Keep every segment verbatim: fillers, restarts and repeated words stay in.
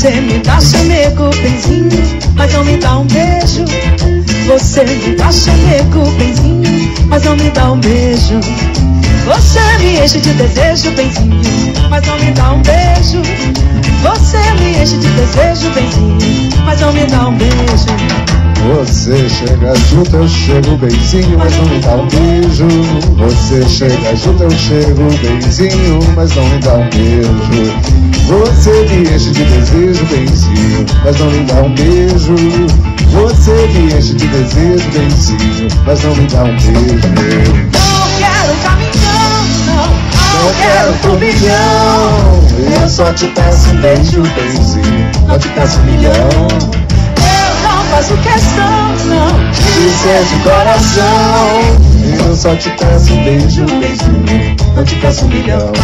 Você me dá chamego, benzinho, mas não me dá um beijo. Você me dá chamego, benzinho, mas não me dá um beijo. Você me enche de desejo, benzinho, mas não me dá um beijo. Você me enche de desejo, benzinho, mas não me dá um beijo. Você chega junto, eu chego benzinho, mas não me dá um beijo. Você chega junto, eu chego benzinho, mas não me dá um beijo. Você me enche de desejo, benzinho, mas não me dá um beijo. Você me enche de desejo, benzinho, mas não me dá um beijo. Não quero caminhão, não, não, não quero turbilhão. Eu só te peço um beijo, benzinho, não te peço um milhão. Faço questão, não, de ser de coração. Eu só te peço um beijo, beijinho, não te peço um milhão.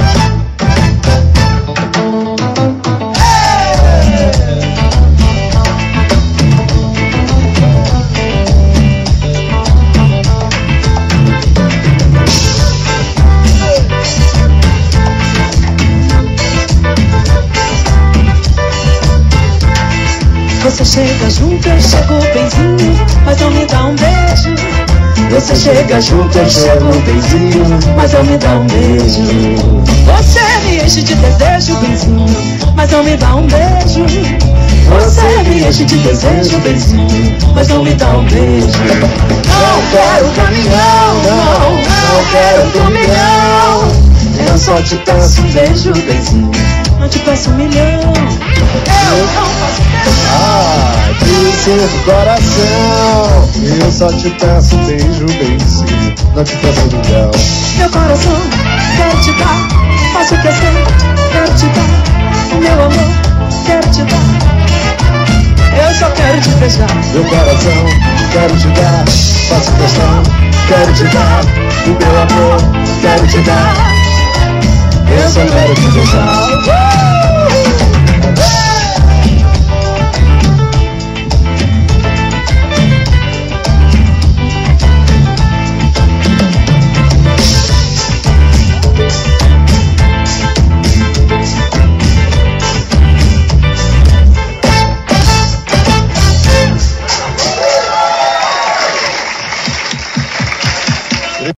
Você chega junto, eu chego benzinho, mas não me dá um beijo. Você chega junto, eu chego benzinho, mas não me dá um beijo. Você me enche de desejo, benzinho, mas não me dá um beijo. Você me enche de desejo, benzinho, mas não me dá um beijo. Não quero caminhão, não, não quero turbilhão. Eu só te peço um beijo, benzinho, não te peço um milhão. Eu não faço questão. Ah, de ser do coração. Eu só te peço um beijo, benzinho, não te peço um milhão. Meu coração, quero te dar, faço questão, quero te dar. O meu amor, quero te dar. Eu só quero te beijar. Meu coração, quero te dar, faço questão, quero te dar. O meu amor, quero te dar. Eu só quero te beijar.